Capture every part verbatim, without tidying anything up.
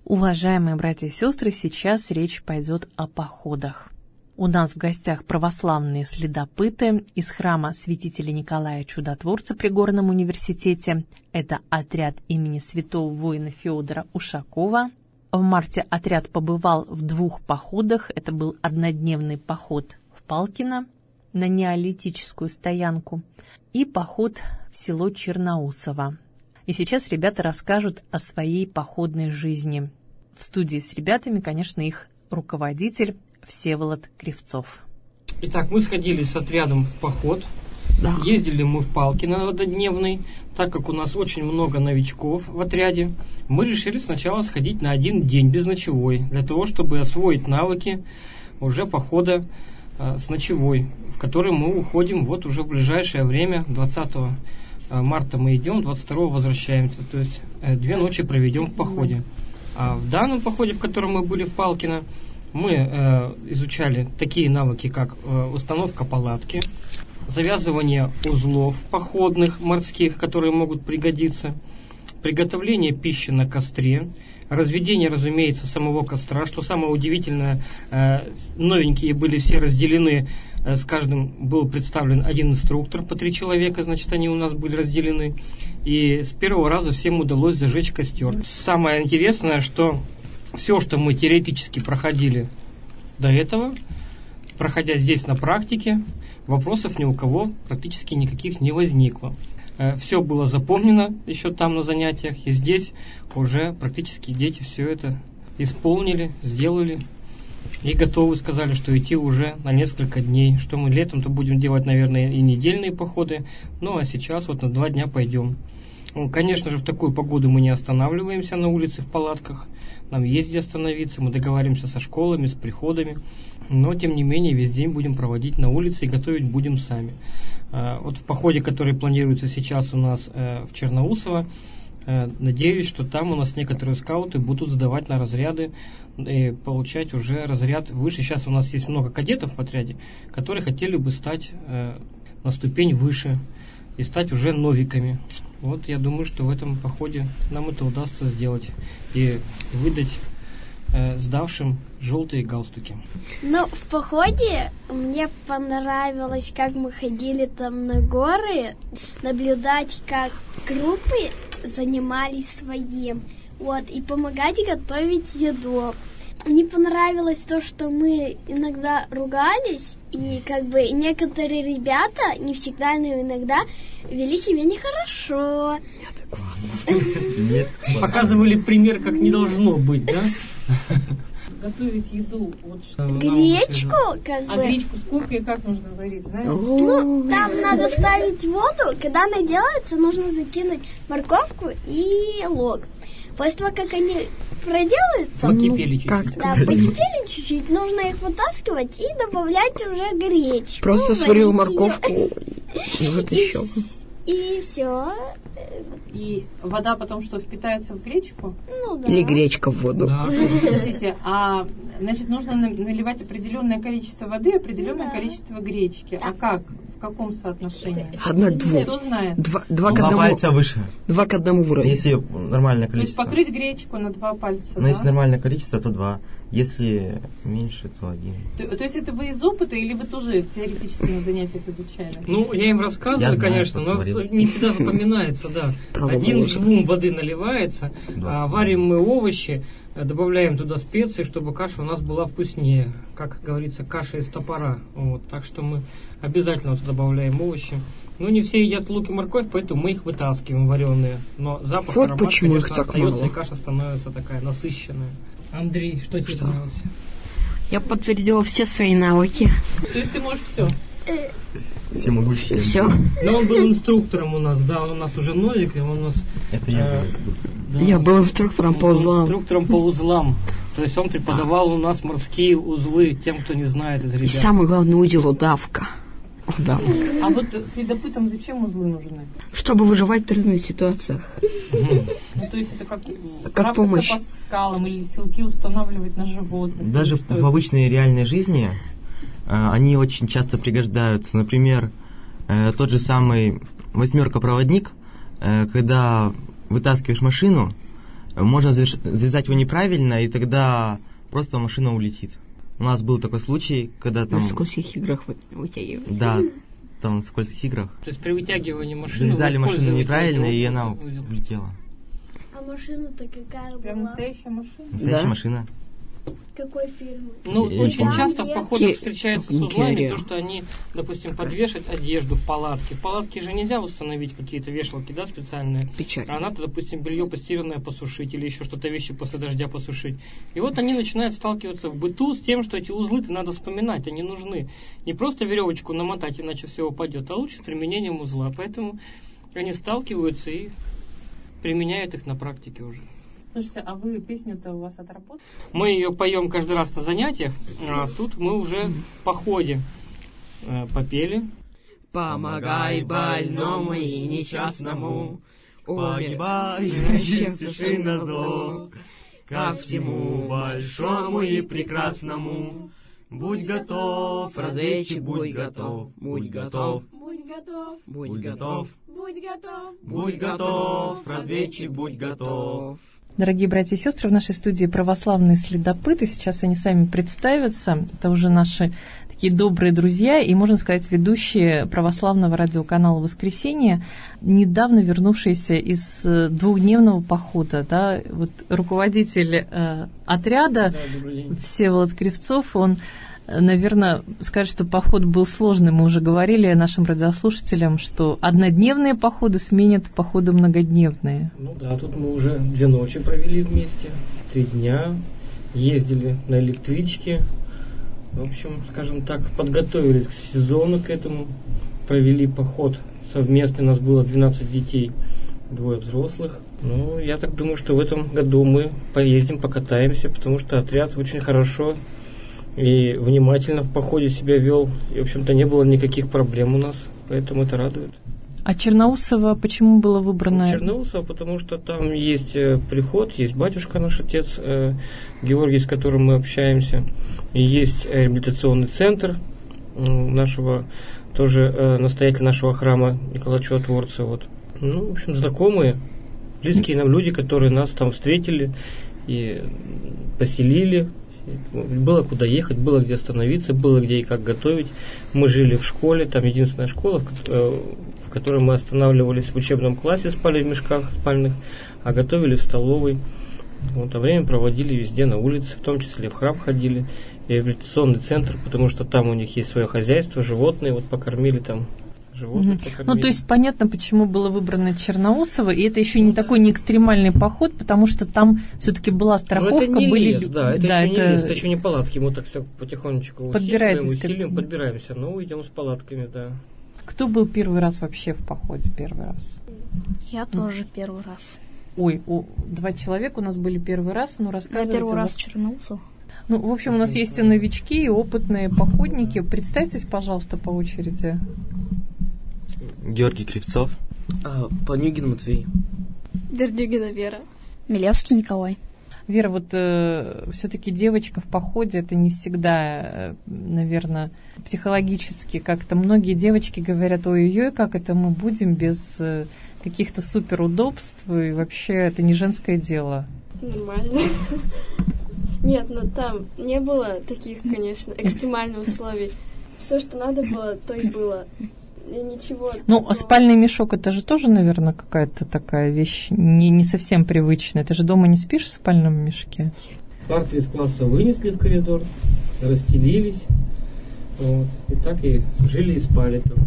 Уважаемые братья и сестры, сейчас речь пойдет о походах. У нас в гостях православные следопыты из храма святителя Николая Чудотворца при Горном университете. Это отряд имени святого воина Феодора Ушакова. В марте отряд побывал в двух походах. Это был однодневный поход в Палкино на неолитическую стоянку и поход в село Черноусово. И сейчас ребята расскажут о своей походной жизни. В студии с ребятами, конечно, их руководитель Всеволод Кривцов. Итак, мы сходили с отрядом в поход. Да. Ездили мы в Палкино однодневный. Так как у нас очень много новичков в отряде, мы решили сначала сходить на один день без ночевой, для того, чтобы освоить навыки уже похода а, с ночевой, в который мы уходим вот уже в ближайшее время. двадцатого марта мы идем, двадцать второго возвращаемся. То есть две ночи проведем в походе. А в данном походе, в котором мы были в Палкино, мы э, изучали такие навыки, как э, установка палатки, завязывание узлов походных, морских, которые могут пригодиться, приготовление пищи на костре, разведение, разумеется, самого костра. Что самое удивительное, э, новенькие были все разделены, э, с каждым был представлен один инструктор, по три человека, значит, они у нас были разделены. И с первого раза всем удалось зажечь костер. Самое интересное, что все, что мы теоретически проходили до этого, проходя здесь на практике, вопросов ни у кого практически никаких не возникло. Все было запомнено еще там на занятиях, и здесь уже практически дети все это исполнили, сделали и готовы, сказали, что идти уже на несколько дней. Что мы летом-то будем делать, наверное, и недельные походы, ну а сейчас вот на два дня пойдем. Ну, конечно же, в такую погоду мы не останавливаемся на улице в палатках, нам есть где остановиться, мы договариваемся со школами, с приходами, но тем не менее весь день будем проводить на улице и готовить будем сами. Вот в походе, который планируется сейчас у нас в Черноусово, надеюсь, что там у нас некоторые скауты будут сдавать на разряды и получать уже разряд выше. Сейчас у нас есть много кадетов в отряде, которые хотели бы стать на ступень выше и стать уже новиками. Вот я думаю, что в этом походе нам это удастся сделать и выдать э, сдавшим желтые галстуки. Ну, в походе мне понравилось, как мы ходили там на горы, наблюдать, как группы занимались своим, вот, и помогать готовить еду. Мне понравилось то, что мы иногда ругались, и как бы некоторые ребята, не всегда, но иногда, вели себя нехорошо. Нет, показывали пример, как не должно быть, да? Готовить еду. Вот что. Гречку, как бы. А гречку сколько и как нужно варить, знаешь? Ну, там надо ставить воду. Когда она делается, нужно закинуть морковку и лук. После того, как они проделаются, покипели чуть-чуть. Как? Да, покипели чуть-чуть, нужно их вытаскивать и добавлять уже гречку. Просто сварил морковку и вот еще. И все. И вода потом что, впитается в гречку? Ну да. Или гречка в воду. Да. Подождите, а значит нужно наливать определенное количество воды, определенное да. количество гречки. Да. А как? В каком соотношении? Одна к двум. Кто знает? Два, два, к два одному, пальца выше. Два к одному в уровне. Если нормальное То есть количество. покрыть гречку на два пальца, Но да? если нормальное количество, то два. Если меньше, то один. То, то есть это вы из опыта или вы тоже теоретически на занятиях изучали? Ну, я им рассказываю, Я знаю, конечно, что но говорил. не всегда запоминается, да. Правда, Один к лучше. двум воды наливается, Да. а варим мы овощи, добавляем туда специи, чтобы каша у нас была вкуснее. Как говорится, каша из топора. Вот, так что мы обязательно туда добавляем овощи. Ну, не все едят лук и морковь, поэтому мы их вытаскиваем вареные. Но запах, Вот аромат, почему конечно, их так остается, мало. и каша становится такая насыщенная. Андрей, что тебе Что? нравилось? Я подтвердила все свои навыки. То есть ты можешь все? Все могущие. Все. Но он был инструктором у нас, да, он у нас уже новик, и он у нас... Это я э, был инструктор. да, Я он- был инструктором он по был узлам. Инструктором по узлам. То есть он преподавал у нас морские узлы тем, кто не знает из И ребят. самый главный удел — удавка. Удавка. А вот следопытам зачем узлы нужны? Чтобы выживать в трудных ситуациях. Ну, то есть это как, Как карабкаться помощь. по скалам или селки устанавливать на животных? Даже Что в это? обычной реальной жизни а, они очень часто пригождаются. Например, э, тот же самый восьмерка-проводник, э, когда вытаскиваешь машину, можно завязать его неправильно, и тогда просто машина улетит. У нас был такой случай, когда там... На скользких играх вытягивали. Да, там на скользких играх. То есть при вытягивании машины... Завязали машину неправильно, и она улетела. А машина-то какая была? Прям настоящая машина? Настоящая Да? машина. Какой фирмы? Ну, Я очень не часто в помню. походах Ке- встречается с узлами Керия. то, что они, допустим, подвешивают одежду в палатке. В палатке же нельзя установить какие-то вешалки, да, специальные. Печаль. А надо, допустим, белье постиранное посушить или еще что-то, вещи после дождя посушить. И вот они начинают сталкиваться в быту с тем, что эти узлы-то надо вспоминать, они нужны. Не просто веревочку намотать, иначе все упадет, а лучше с применением узла. Поэтому они сталкиваются и применяют их на практике уже. Слушайте, а вы песню-то у вас отработали? Мы ее поем каждый раз на занятиях, а тут мы уже в походе э, попели. Помогай больному и несчастному, Погибающим спеши назло, ко всему большому и прекрасному. Будь готов, разведчик, будь готов, будь готов, Будь готов, будь готов, будь готов. будь готов, разведчик, будь готов. Дорогие братья и сестры, в нашей студии православные следопыты. Сейчас они сами представятся. Это уже наши такие добрые друзья и, можно сказать, ведущие православного радиоканала «Воскресенье», недавно вернувшиеся из двухдневного похода. Да, вот руководитель э, отряда Да, Всеволод Кривцов, он, наверное, скажет, что поход был сложный. Мы уже говорили нашим радиослушателям, что однодневные походы сменят походы многодневные. Ну да, тут мы уже две ночи провели вместе, три дня, ездили на электричке. В общем, скажем так, подготовились к сезону, к этому, провели поход совместно. У нас было двенадцать детей, двое взрослых. Ну, я так думаю, что в этом году мы поездим, покатаемся, потому что отряд очень хорошо и внимательно в походе себя вел. И, в общем-то, не было никаких проблем у нас, поэтому это радует. А Черноусово почему было выбрано? Черноусово, потому что там есть э, приход, есть батюшка наш отец э, Георгий, с которым мы общаемся, и есть реабилитационный центр э, нашего, тоже э, настоятель нашего храма Николая Чудотворца. Вот. Ну, в общем, знакомые, близкие нам люди, которые нас там встретили и поселили. Было куда ехать, было где остановиться, было где и как готовить. Мы жили в школе, там единственная школа, в которой мы останавливались в учебном классе, спали в мешках спальных, а готовили в столовой. Вот, а время проводили везде на улице, в том числе в храм ходили, реабилитационный центр, потому что там у них есть свое хозяйство, животные, вот покормили там. Животных Mm-hmm. Ну, то есть понятно, почему было выбрано Черноусово, и это еще не такой не экстремальный поход, потому что там все-таки была страховка, это не были лес, да, это, да, еще это... не лес, это еще не палатки, мы так все потихонечку Подбираетесь усиливаем, к усиливаем, этому. подбираемся, но идем с палатками, да. Кто был первый раз вообще в походе, первый раз? Я тоже первый раз. Ой, о, два человека у нас были первый раз, ну Я рассказывайте. первый раз вас. в Черноусово. Ну, в общем, у нас есть и новички, и опытные походники. Представьтесь, пожалуйста, по очереди. Георгий Кривцов. А, Панюгин Матвей. Бердюгина Вера. Милевский Николай. Вера, вот э, все-таки девочка в походе, это не всегда, э, наверное, психологически как-то. Многие девочки говорят, ой-ой-ой, как это мы будем без э, каких-то суперудобств, и вообще это не женское дело. Нормально. Нет, но там не было таких, конечно, экстремальных условий. Все, что надо было, то и было. И ничего. Ну, такого. а спальный мешок, это же тоже, наверное, какая-то такая вещь не, не совсем привычная. Ты же дома не спишь в спальном мешке? Парты из класса вынесли в коридор, расстелились, вот, и так и жили и спали там.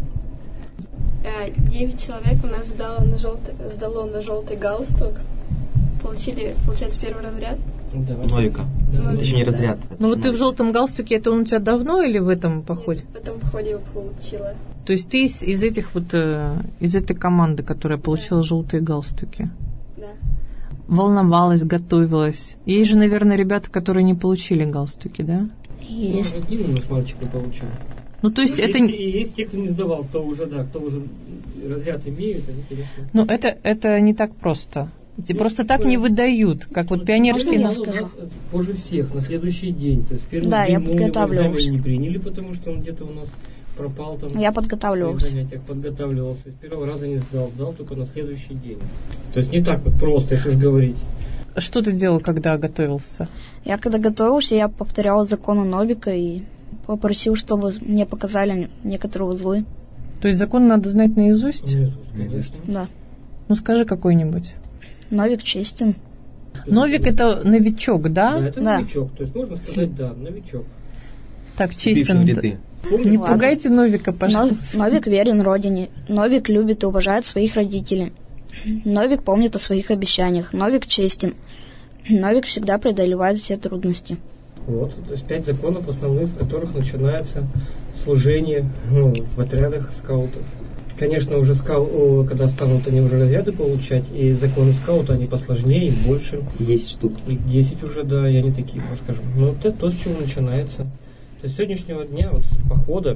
Э, Девять человек у нас сдало на желтый, сдало на желтый галстук. Получили, получается, первый разряд. Да. Новика. Да. Это еще не разряд. Ну вот ты в желтом галстуке, это он у тебя давно или в этом походе? Нет, в этом походе его получила. То есть ты из, из этих вот, э, из этой команды, которая получила да. желтые галстуки? Да. Волновалась, готовилась. Есть же, наверное, ребята, которые не получили галстуки, да? Есть. Ну, один у нас мальчика получил. Ну, то есть Но это... Есть, и есть те, кто не сдавал, кто уже, да, кто уже разряд имеет, они, конечно... Ну, это, это не так просто. Эти просто так не выдают, как вот пионерские ну, нас у скажут. нас позже всех, на следующий день. То есть первый Да, день я мы у него подготавливалась. экзамен не приняли, потому что он где-то у нас пропал там. Я в подготавливался. своих занятиях, подготавливался. С первого раза не сдал, сдал только на следующий день. То есть не так вот просто, если уж говорить. что ты делал, когда готовился? Я когда готовился, я повторял законы Новика и попросил, чтобы мне показали некоторые узлы. То есть закон надо знать наизусть? Наизусть. Да. Ну скажи какой-нибудь. Новик честен. Новик это новичок, да? Да, это Да. новичок. То есть можно сказать, да, новичок. Так, честен. Ряды. Не Ладно. пугайте Новика, Нов- пожалуйста. Новик верен родине. Новик любит и уважает своих родителей. Новик помнит о своих обещаниях. Новик честен. Новик всегда преодолевает все трудности. Вот, то есть пять законов основных, с которых начинается служение ну, в отрядах скаутов. Конечно, уже скау, о, когда станут они уже разряды получать, и законы скаута, они посложнее, и больше. Десять штук. И десять уже, да, и они такие, скажем. Но вот это то, с чего начинается. То есть с сегодняшнего дня, вот с похода,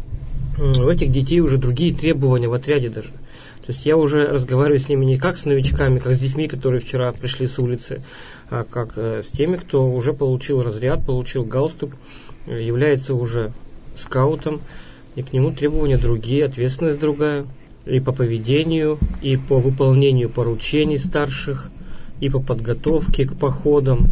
у этих детей уже другие требования в отряде даже. То есть я уже разговариваю с ними не как с новичками, как с детьми, которые вчера пришли с улицы, а как э, с теми, кто уже получил разряд, получил галстук, э, является уже скаутом, и к нему требования другие, ответственность другая, и по поведению, и по выполнению поручений старших, и по подготовке к походам,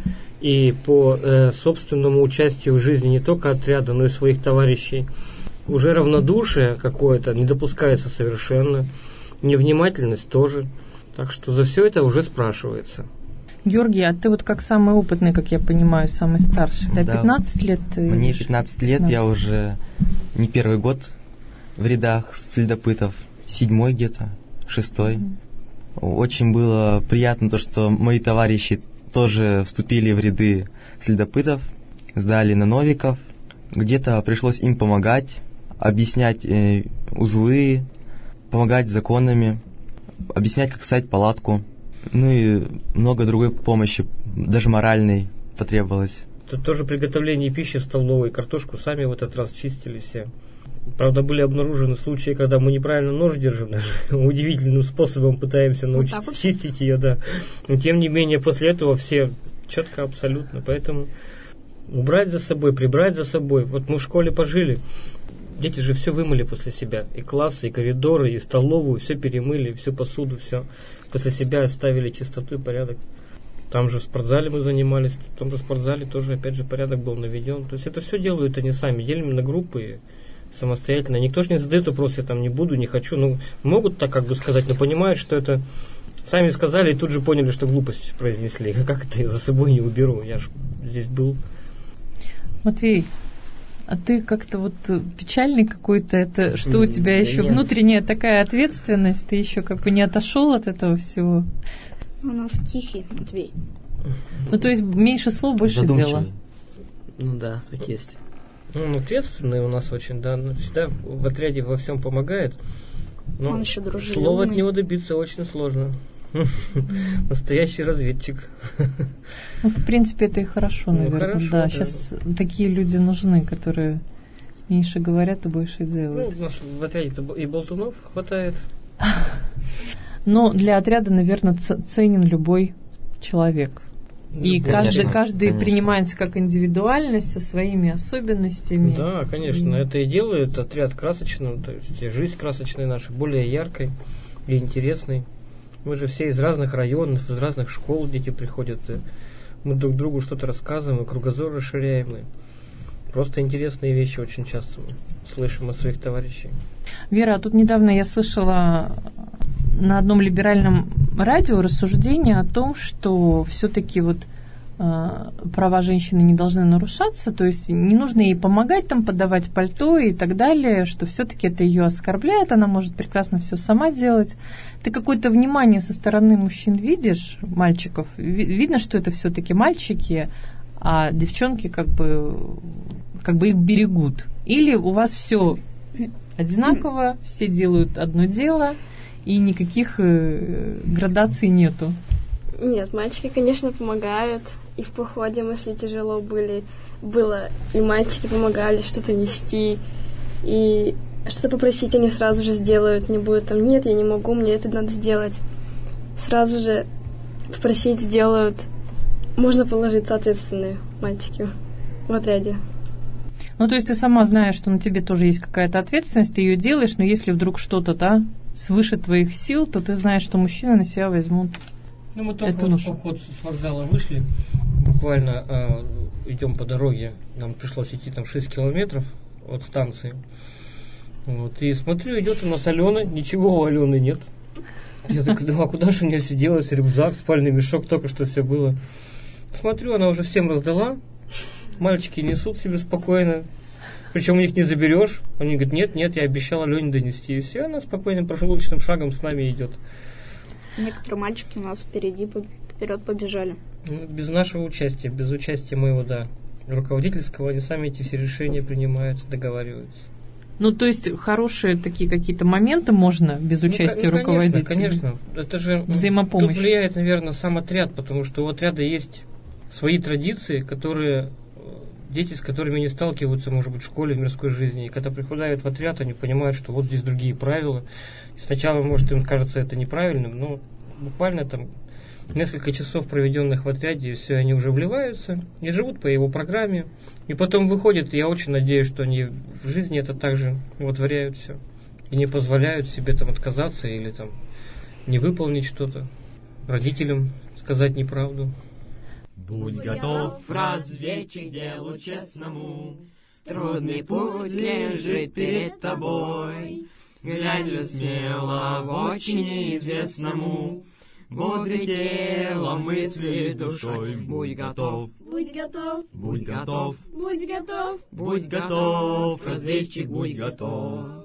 и по э, собственному участию в жизни не только отряда, но и своих товарищей. Уже равнодушие какое-то не допускается совершенно, невнимательность тоже. Так что за все это уже спрашивается. Георгий, а ты вот как самый опытный, как я понимаю, самый старший, да, Да. пятнадцать лет? Мне пятнадцать лет, пятнадцать. я уже не первый год в рядах следопытов, седьмой где-то, шестой. Очень было приятно то, что мои товарищи тоже вступили в ряды следопытов, сдали на новиков. Где-то пришлось им помогать, объяснять э, узлы, помогать законами, объяснять, как ставить палатку. Ну и много другой помощи, даже моральной, потребовалось. Тут тоже приготовление пищи в столовой, картошку сами в этот раз чистили все. Правда, были обнаружены случаи, когда мы неправильно нож держим, даже удивительным способом пытаемся научиться Вот так вот? чистить ее, да. Но тем не менее, после этого все четко, абсолютно. Поэтому убрать за собой, прибрать за собой. Вот мы в школе пожили, дети же все вымыли после себя. И классы, и коридоры, и столовую, все перемыли, всю посуду, все. После себя оставили чистоту и порядок. Там же в спортзале мы занимались, в том же спортзале тоже, опять же, порядок был наведен. То есть это все делают они сами, делим на группы самостоятельно. Никто же не задает вопрос, я там не буду, не хочу. Ну, могут так как бы сказать, но понимают, что это сами сказали и тут же поняли, что глупость произнесли. Как это я за собой не уберу? Я же здесь был. Матвей, а ты как-то вот печальный какой-то, это что у тебя Да еще нет. внутренняя такая ответственность, ты еще как бы не отошел от этого всего? У нас тихий Матвей. Ну, то есть меньше слов, больше дела. Задумчивый. Ну да, так есть. Ну, он ответственный у нас очень, да, но всегда в отряде во всем помогает. Но Он еще дружелюбный. слова от него добиться очень сложно. Настоящий разведчик. Ну, в принципе, это и хорошо, Ну, наверное. хорошо, да, да. сейчас такие люди нужны, которые меньше говорят, а больше Ну, делают. у нас в отряде и болтунов хватает. Но для отряда, наверное, ц- ценен любой человек. И Любой. каждый, Конечно, каждый конечно. принимается как индивидуальность со своими особенностями. Да, конечно, это и делает отряд красочным, то есть и жизнь красочной наша, более яркой и интересной. Мы же все из разных районов, из разных школ дети приходят, и мы друг другу что-то рассказываем, и кругозор расширяем, и просто интересные вещи очень часто мы слышим от своих товарищей. Вера, а тут недавно я слышала на одном либеральном радио рассуждение о том, что все-таки вот э, права женщины не должны нарушаться, то есть не нужно ей помогать, там, подавать пальто и так далее, что все-таки это ее оскорбляет, она может прекрасно все сама делать. Ты какое-то внимание со стороны мужчин видишь, мальчиков? Ви- видно, что это все-таки мальчики, а девчонки как бы, как бы их берегут? Или у вас все одинаково, все делают одно дело, и никаких э, градаций нету? Нет, мальчики, конечно, помогают. И в походе, если тяжело были, было, и мальчики помогали что-то нести. И что-то попросить они сразу же сделают. Не будет там, нет, я не могу, мне это надо сделать. Сразу же попросить сделают. Можно положиться ответственные мальчики в отряде. Ну, то есть ты сама знаешь, что на тебе тоже есть какая-то ответственность, ты ее делаешь, но если вдруг что-то, да, свыше твоих сил, то ты знаешь, что мужчины на себя возьмут. Ну, мы только Это вот уж- в поход с вокзала вышли, буквально э, идем по дороге, нам пришлось идти там шесть километров от станции. Вот, и смотрю, идет у нас Алена, ничего у Алены нет. Я так думаю, а куда же у нее все делать, рюкзак, спальный мешок, только что все было. Смотрю, она уже всем раздала, мальчики несут себе спокойно, причем у них не заберешь. Они говорят, нет, нет, я обещал Алене донести. И все, она спокойным прогулочным шагом с нами идет. Некоторые мальчики у нас впереди, по- вперед побежали. Ну, без нашего участия, без участия моего, да, руководительского, они сами эти все решения принимают, договариваются. Ну, то есть хорошие такие какие-то моменты можно без Ну, участия ну, руководителя? Конечно, конечно. Это же Взаимопомощь. Тут влияет, наверное, сам отряд, потому что у отряда есть свои традиции, которые дети, с которыми они сталкиваются, может быть, в школе, в мирской жизни. И когда приходят в отряд, они понимают, что вот здесь другие правила. И сначала, может, им кажется это неправильным, но буквально там несколько часов, проведенных в отряде, и все, они уже вливаются и живут по его программе. И потом выходят, и я очень надеюсь, что они в жизни это также вотворяют все. И не позволяют себе там отказаться или там не выполнить что-то, родителям сказать неправду. Будь готов, разведчик, делу честному, трудный путь лежит перед тобой. Глянь же смело в очи неизвестному, бодрый телом, мысли душой. Будь готов, Будь готов, будь готов, будь готов. будь готов, разведчик, будь готов.